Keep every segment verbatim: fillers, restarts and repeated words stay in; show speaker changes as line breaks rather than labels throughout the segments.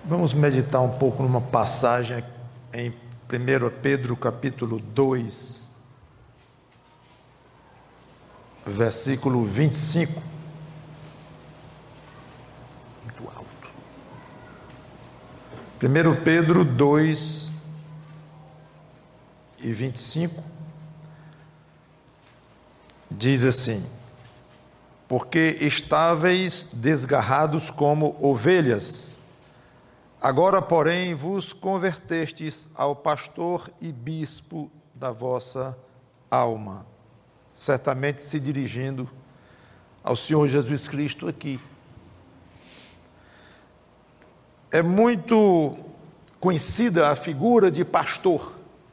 Vamos meditar um pouco numa passagem em primeiro Pedro capítulo dois, versículo vinte e cinco. Muito alto. primeiro Pedro dois e vinte e cinco diz assim: porque estáveis desgarrados como ovelhas, agora, porém, vos convertestes ao pastor e bispo da vossa alma. Certamente se dirigindo ao Senhor Jesus Cristo aqui. É muito conhecida a figura de pastor,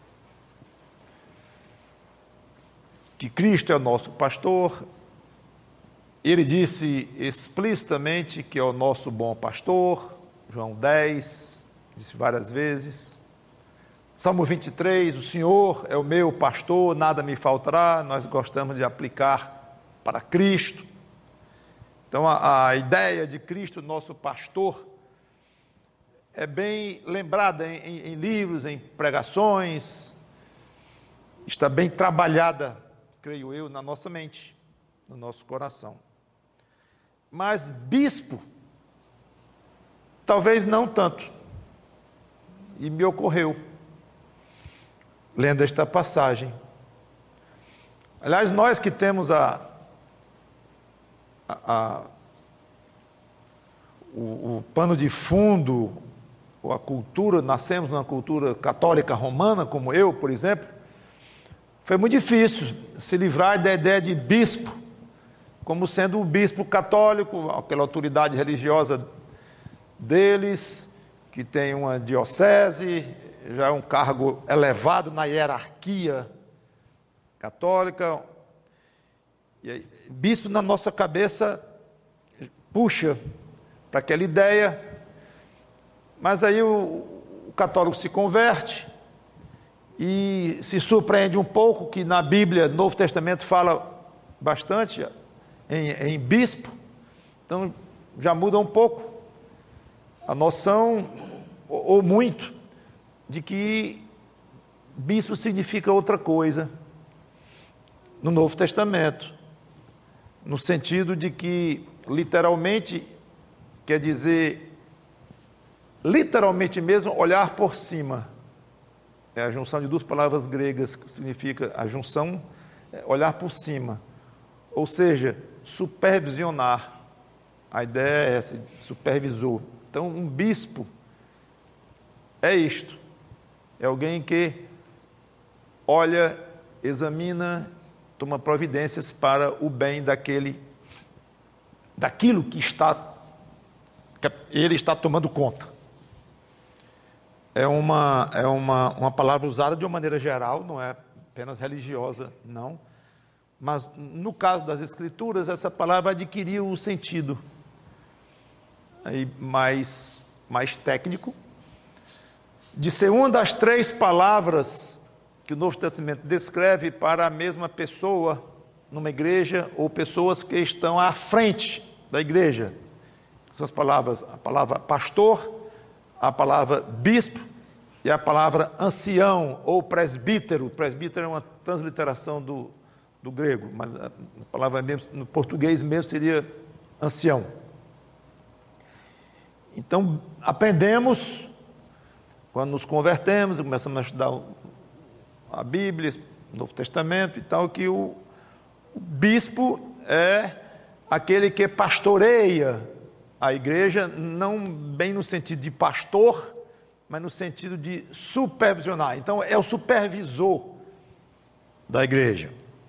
que Cristo é o nosso pastor. Ele disse explicitamente que é o nosso bom pastor. João dez, disse várias vezes. Salmo vinte e três, o Senhor é o meu pastor, nada me faltará. Nós gostamos de aplicar para Cristo. Então, a, a ideia de Cristo, nosso pastor, é bem lembrada em, em, em livros, em pregações, está bem trabalhada, creio eu, na nossa mente, no nosso coração. Mas bispo, talvez não tanto. E me ocorreu, lendo esta passagem. Aliás, nós que temos a, a, a o, o pano de fundo, ou a cultura, nascemos numa cultura católica romana, como eu, por exemplo, foi muito difícil se livrar da ideia de bispo, como sendo o bispo católico, aquela autoridade religiosa deles, que tem uma diocese, já é um cargo elevado na hierarquia católica. E aí, bispo na nossa cabeça puxa para aquela ideia, mas aí o, o católico se converte e se surpreende um pouco que na Bíblia, no Novo Testamento, fala bastante em, em bispo, então já muda um pouco a noção, ou muito, de que bispo significa outra coisa no Novo Testamento, no sentido de que, literalmente, quer dizer, literalmente mesmo, olhar por cima. É a junção de duas palavras gregas, que significa a junção, é olhar por cima, ou seja, supervisionar. A ideia é essa, supervisor. Então, um bispo é isto, é alguém que olha, examina, toma providências para o bem daquele, daquilo que está, que ele está tomando conta. É uma, é uma, uma palavra usada de uma maneira geral, não é apenas religiosa, não, mas no caso das Escrituras, essa palavra adquiriu o sentido aí mais, mais técnico, de ser uma das três palavras que o Novo Testamento descreve para a mesma pessoa numa igreja, ou pessoas que estão à frente da igreja. São as palavras, a palavra pastor, a palavra bispo e a palavra ancião ou presbítero. Presbítero é uma transliteração do, do grego, mas a palavra mesmo, no português mesmo seria ancião. Então, aprendemos, quando nos convertemos, começamos a estudar a Bíblia, o Novo Testamento e tal, que o, o bispo é aquele que pastoreia a igreja, não bem no sentido de pastor, mas no sentido de supervisionar. Então, é o supervisor da igreja.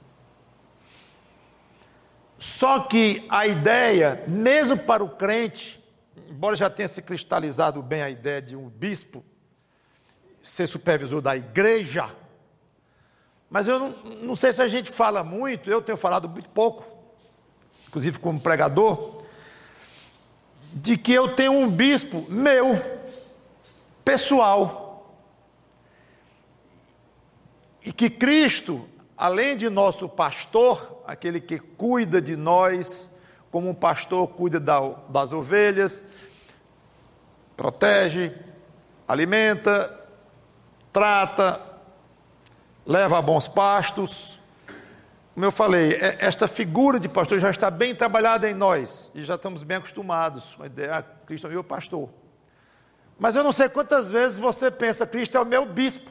Só que a ideia, mesmo para o crente, embora já tenha se cristalizado bem a ideia de um bispo ser supervisor da igreja, mas eu não, não sei se a gente fala muito, eu tenho falado muito pouco, inclusive como pregador, de que eu tenho um bispo meu, pessoal, e que Cristo, além de nosso pastor, aquele que cuida de nós, como um pastor cuida da, das ovelhas, protege, alimenta, trata, leva a bons pastos. Como eu falei, esta figura de pastor já está bem trabalhada em nós, e já estamos bem acostumados com a ideia, ah, Cristo é o meu pastor. Mas eu não sei quantas vezes você pensa, Cristo é o meu bispo.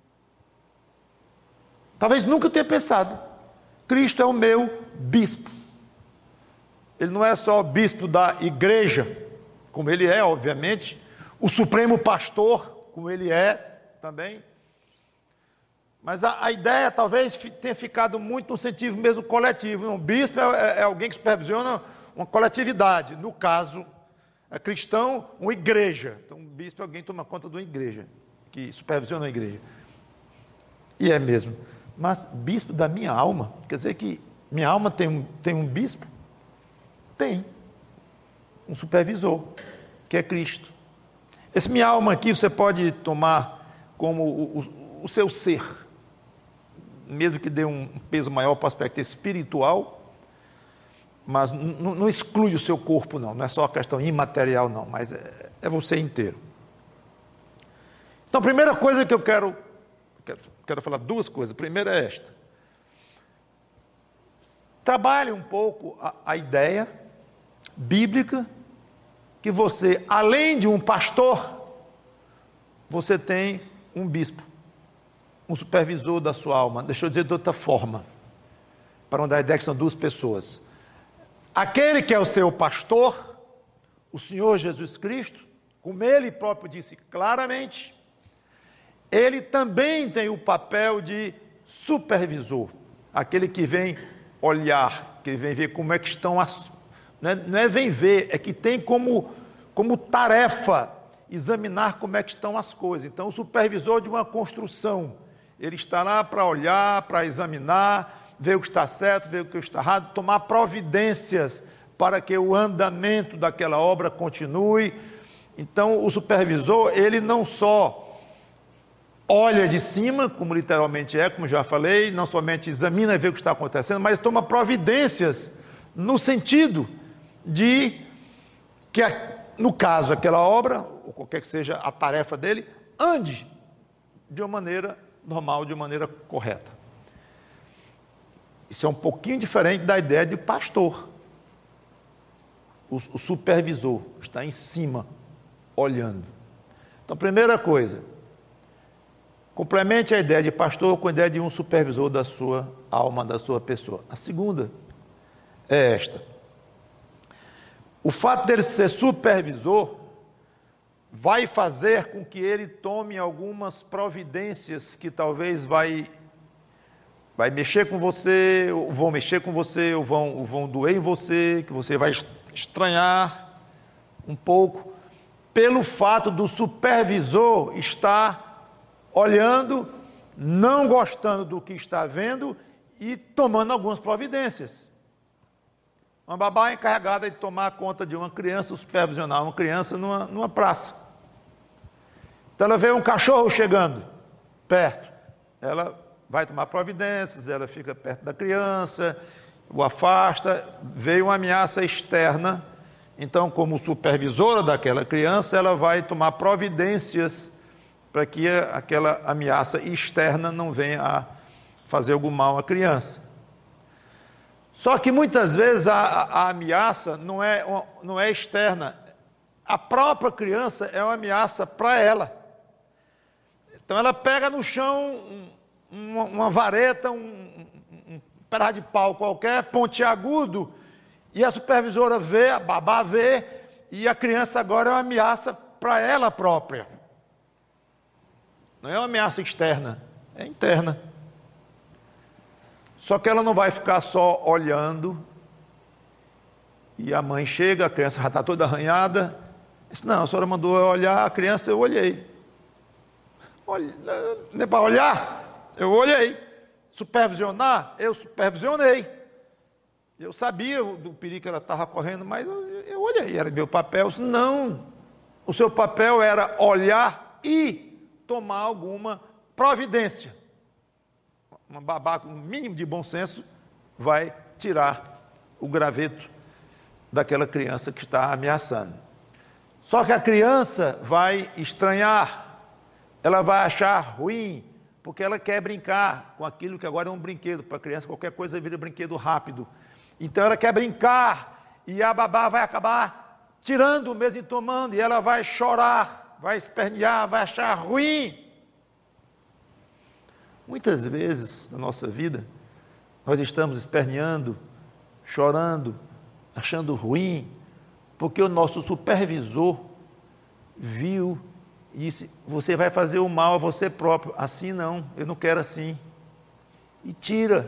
Talvez nunca tenha pensado, Cristo é o meu bispo. Ele não é só o bispo da igreja, como ele é, obviamente, o supremo pastor, como ele é também. Mas a, a ideia talvez tenha ficado muito no sentido mesmo coletivo. Um bispo é, é alguém que supervisiona uma coletividade. No caso, é cristão, uma igreja. Então, um bispo é alguém que toma conta de uma igreja, que supervisiona a igreja. E é mesmo. Mas bispo da minha alma, quer dizer que minha alma tem um, tem um bispo? Tem. Um supervisor, que é Cristo. Esse minha alma aqui você pode tomar como o, o, o seu ser, mesmo que dê um peso maior para o aspecto espiritual, mas não exclui o seu corpo, não, não é só a questão imaterial, não, mas é, é você inteiro. Então, a primeira coisa que eu quero, quero, quero falar, duas coisas. A primeira é esta: trabalhe um pouco a, a ideia bíblica que você, além de um pastor, você tem um bispo, um supervisor da sua alma. Deixa eu dizer de outra forma, para não dar a ideia que são duas pessoas. Aquele que é o seu pastor, o Senhor Jesus Cristo, como ele próprio disse claramente, ele também tem o papel de supervisor, aquele que vem olhar, que vem ver como é que estão as... Não é, não é vem ver, é que tem como, como tarefa examinar como é que estão as coisas. Então, o supervisor de uma construção, ele está lá para olhar, para examinar, ver o que está certo, ver o que está errado, tomar providências para que o andamento daquela obra continue. Então, o supervisor, ele não só olha de cima, como literalmente é, como já falei, não somente examina e vê o que está acontecendo, mas toma providências no sentido de que, no caso, aquela obra, ou qualquer que seja a tarefa dele, ande de uma maneira normal, de uma maneira correta. Isso é um pouquinho diferente da ideia de pastor. O, o supervisor está em cima, olhando. Então, primeira coisa, complemente a ideia de pastor com a ideia de um supervisor da sua alma, da sua pessoa. A segunda é esta: o fato dele ser supervisor vai fazer com que ele tome algumas providências que talvez vai, vai mexer com você, ou vão mexer com você, ou vão, ou vão doer em você, que você vai estranhar um pouco, pelo fato do supervisor estar olhando, não gostando do que está vendo e tomando algumas providências. Uma babá encarregada de tomar conta de uma criança, supervisionar uma criança numa, numa praça. Então ela vê um cachorro chegando perto, ela vai tomar providências, ela fica perto da criança, o afasta, veio uma ameaça externa, então como supervisora daquela criança, ela vai tomar providências para que aquela ameaça externa não venha a fazer algum mal à criança. Só que muitas vezes a, a, a ameaça não é, não é externa, a própria criança é uma ameaça para ela. Então ela pega no chão uma, uma vareta, um, um, um pedaço de pau qualquer, pontiagudo, e a supervisora vê, a babá vê, e a criança agora é uma ameaça para ela própria. Não é uma ameaça externa, é interna. Só que ela não vai ficar só olhando, e a mãe chega, a criança já está toda arranhada, diz: não, a senhora mandou eu olhar, a criança eu olhei. Olha, não é para olhar? Eu olhei. Supervisionar? Eu supervisionei. Eu sabia do perigo que ela estava correndo, mas eu, eu olhei, era meu papel. Disse: não, o seu papel era olhar e tomar alguma providência. Uma babá com um mínimo de bom senso vai tirar o graveto daquela criança que está ameaçando. Só que a criança vai estranhar, ela vai achar ruim, porque ela quer brincar com aquilo que agora é um brinquedo. Para a criança, qualquer coisa vira brinquedo rápido. Então ela quer brincar, e a babá vai acabar tirando mesmo e tomando, e ela vai chorar, vai espernear, vai achar ruim. Muitas vezes na nossa vida, nós estamos esperneando, chorando, achando ruim, porque o nosso supervisor viu e disse: você vai fazer o mal a você próprio. Assim não, eu não quero assim. E tira,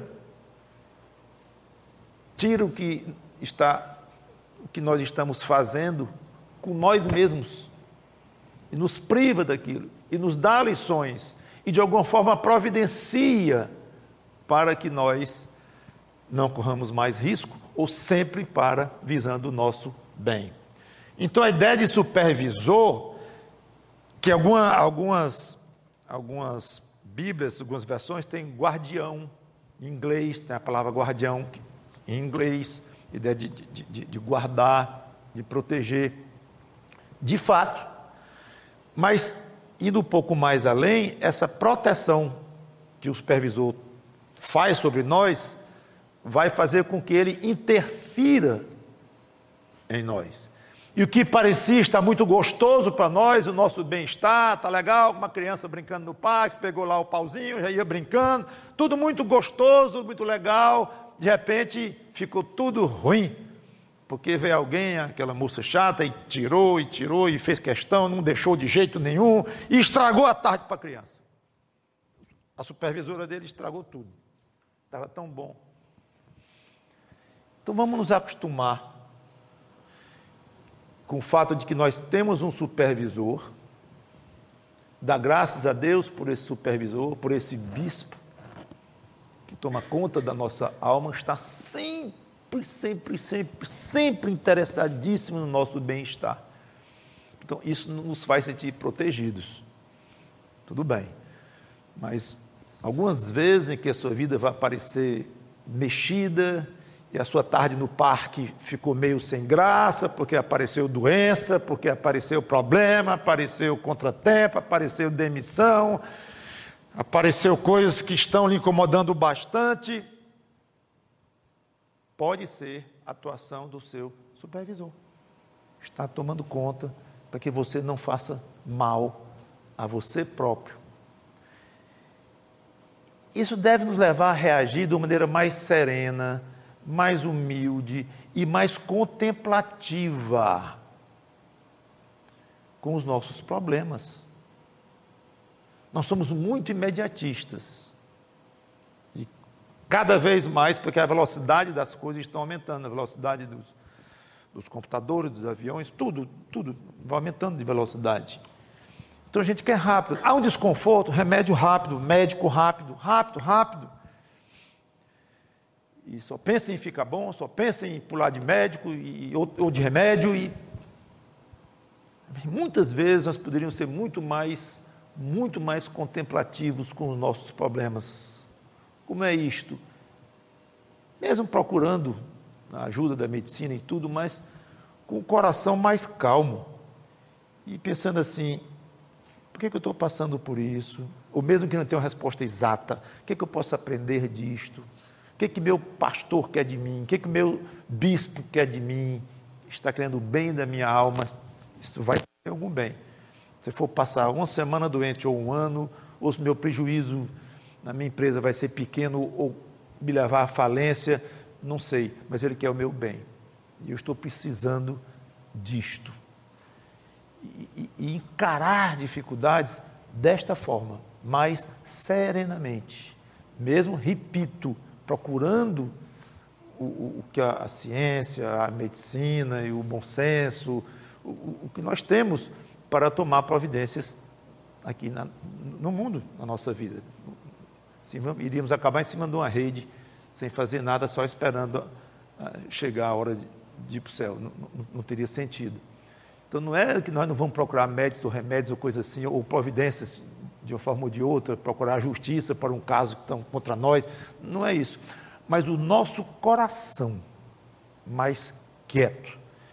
tira o que está, o que nós estamos fazendo com nós mesmos, e nos priva daquilo, e nos dá lições, e de alguma forma providencia para que nós não corramos mais risco, ou sempre para visando o nosso bem. Então a ideia de supervisor, que alguma, algumas, algumas bíblias, algumas versões têm guardião, em inglês tem a palavra guardião, em inglês, ideia de, de, de, de guardar, de proteger, de fato, mas indo um pouco mais além, essa proteção que o supervisor faz sobre nós, vai fazer com que ele interfira em nós. E o que parecia estar muito gostoso para nós, o nosso bem-estar, está legal, uma criança brincando no parque, pegou lá o pauzinho, já ia brincando, tudo muito gostoso, muito legal, de repente ficou tudo ruim, porque veio alguém, aquela moça chata, e tirou, e tirou, e fez questão, não deixou de jeito nenhum, e estragou a tarde para a criança. A supervisora dele estragou tudo, estava tão bom. Então vamos nos acostumar com o fato de que nós temos um supervisor, dá graças a Deus por esse supervisor, por esse bispo, que toma conta da nossa alma, está sempre, sempre, sempre, sempre interessadíssimo no nosso bem-estar. Então isso nos faz sentir protegidos, tudo bem, mas algumas vezes em que a sua vida vai parecer mexida, e a sua tarde no parque ficou meio sem graça, porque apareceu doença, porque apareceu problema, apareceu contratempo, apareceu demissão, apareceu coisas que estão lhe incomodando bastante. Pode ser a atuação do seu supervisor. Está tomando conta para que você não faça mal a você próprio. Isso deve nos levar a reagir de uma maneira mais serena, mais humilde e mais contemplativa com os nossos problemas. Nós somos muito imediatistas, e cada vez mais, porque a velocidade das coisas está aumentando, a velocidade dos, dos computadores, dos aviões, tudo, tudo vai aumentando de velocidade. Então a gente quer rápido, há um desconforto, remédio rápido, médico rápido, rápido, rápido, e só pensa em ficar bom, só pensa em pular de médico e, ou, ou de remédio, e muitas vezes nós poderíamos ser muito mais, muito mais contemplativos com os nossos problemas. Como é isto? Mesmo procurando a ajuda da medicina e tudo, mas com o coração mais calmo, e pensando assim: por que, que eu estou passando por isso? Ou mesmo que não tenha uma resposta exata, o que, que eu posso aprender disto? O que que meu pastor quer de mim? O que que meu bispo quer de mim? Está querendo o bem da minha alma? Isso vai ter algum bem. Se for passar uma semana doente ou um ano, ou se meu prejuízo na minha empresa vai ser pequeno ou me levar à falência, não sei, mas Ele quer o meu bem. E eu estou precisando disto. E, e, e encarar dificuldades desta forma, mais serenamente. Mesmo, repito, procurando o, o que a, a ciência, a medicina e o bom senso, o, o que nós temos para tomar providências aqui na, no mundo, na nossa vida. Assim, iríamos acabar em cima de uma rede, sem fazer nada, só esperando chegar a hora de, de ir para o céu. Não, não, não teria sentido. Então não é que nós não vamos procurar médicos ou remédios ou coisa assim, ou providências de uma forma ou de outra, procurar justiça para um caso que estão contra nós, não é isso. Mas o nosso coração mais quieto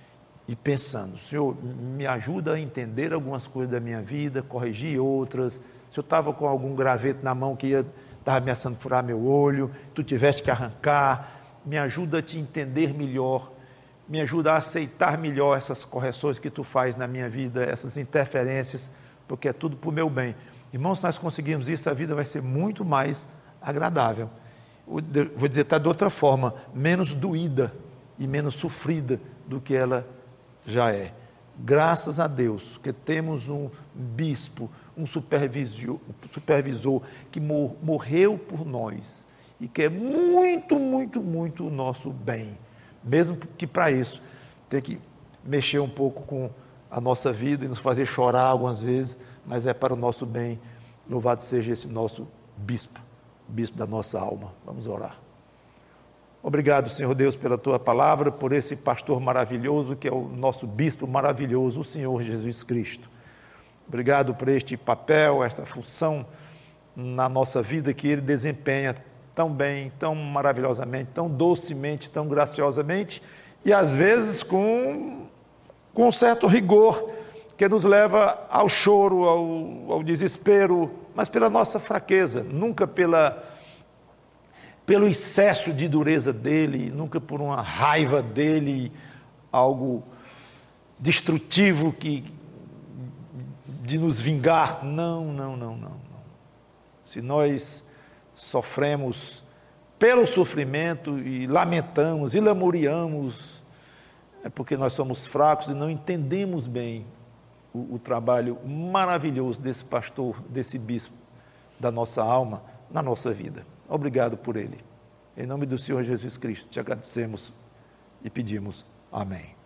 e pensando, Senhor, me ajuda a entender algumas coisas da minha vida, corrigir outras. Se eu estava com algum graveto na mão que ia, estava ameaçando furar meu olho, tu tivesse que arrancar, me ajuda a te entender melhor, me ajuda a aceitar melhor essas correções que tu faz na minha vida, essas interferências, porque é tudo para o meu bem. Irmãos, se nós conseguirmos isso, a vida vai ser muito mais agradável. Vou dizer, está de outra forma, menos doída e menos sofrida do que ela já é. Graças a Deus que temos um bispo, um supervisor, supervisor que mor, morreu por nós e que é muito, muito, muito o nosso bem. Mesmo que para isso tem que mexer um pouco com a nossa vida e nos fazer chorar algumas vezes, mas é para o nosso bem. Louvado seja esse nosso bispo, bispo da nossa alma. Vamos orar. Obrigado, Senhor Deus, pela Tua palavra, por esse pastor maravilhoso que é o nosso bispo maravilhoso, o Senhor Jesus Cristo. Obrigado por este papel, esta função na nossa vida que Ele desempenha tão bem, tão maravilhosamente, tão docemente, tão graciosamente e às vezes com, com um certo rigor que nos leva ao choro, ao, ao desespero, mas pela nossa fraqueza, nunca pela... pelo excesso de dureza dele, nunca por uma raiva dele, algo destrutivo que, de nos vingar. Não, não, não, não, não. Se nós sofremos pelo sofrimento e lamentamos e lamuriamos, é porque nós somos fracos e não entendemos bem o, o trabalho maravilhoso desse pastor, desse bispo da nossa alma, na nossa vida. Obrigado por ele. Em nome do Senhor Jesus Cristo, te agradecemos e pedimos. Amém.